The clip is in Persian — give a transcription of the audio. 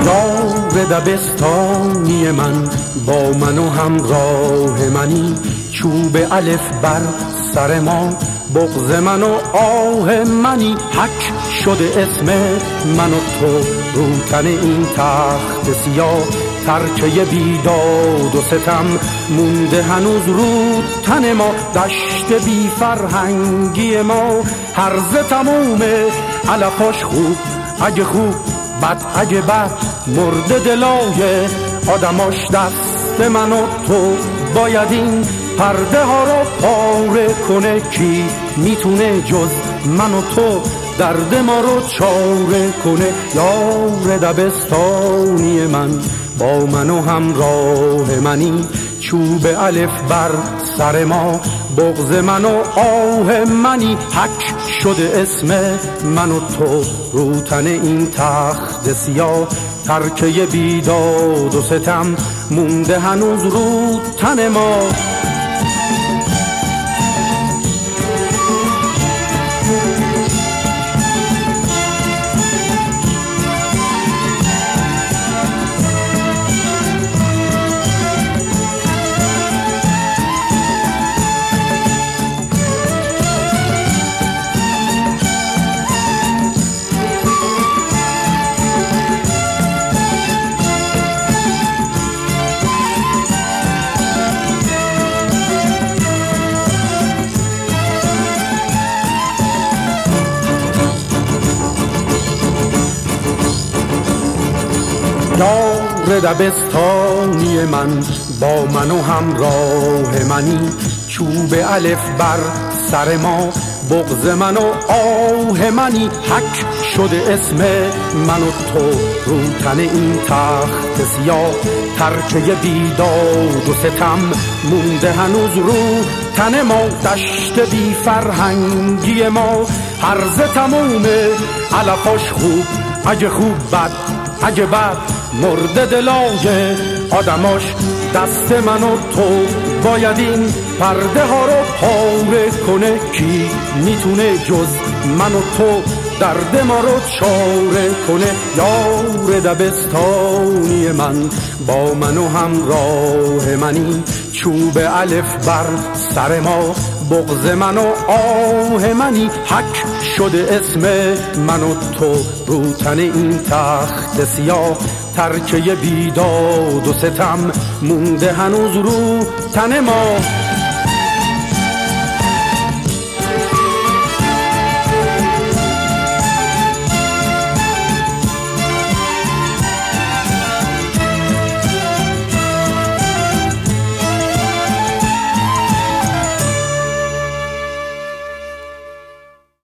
یار دبستانی من، با من و همراه منی، چوب الف بر سر ما، بغض من و آه منی، حک شده اسم من و تو رو تن این تخت سیاه، ترکه بیداد و ستم مونده هنوز رو تن ما، دشت بی فرهنگی ما هرزه تمومه، علفاش خوب اگه خوب، بد اگه بد، مرده دلای آدماش دست من و تو، باید این پرده ها رو پاره کنه، کی میتونه جز من و تو درد ما رو چاره کنه. یار دبستانی من، با من و همراه منی، چوب الف بر سر ما، بغض من و آه منی، حک شده اسم من و تو رو تن این تخت سیاه، ترکه بیداد و ستم مونده هنوز رو تن ما. یار دبستانی من، با من و همراه منی، چوب الف بر سر ما، بغض من و آه منی، حک شده اسم من و تو رو تن این تخت سیاه، ترکه بیداد و ستم مونده هنوز رو تن ما، دشت بی فرهنگی ما هرزه تمومه، علفاش خوب اگه خوب، بد اگه بد، مرده دلای آدماش دست من و تو، باید این پرده ها رو پاره کنه، کی میتونه جز من و تو درد ما رو چاره کنه. یار دبستانی من، با من و همراه منی، چوب الف بر سر ما، بغض من و آه منی، حک شده اسم من و تو رو تن این تخت سیاه، ترکه بیداد و ستم مونده هنوز رو تن ما.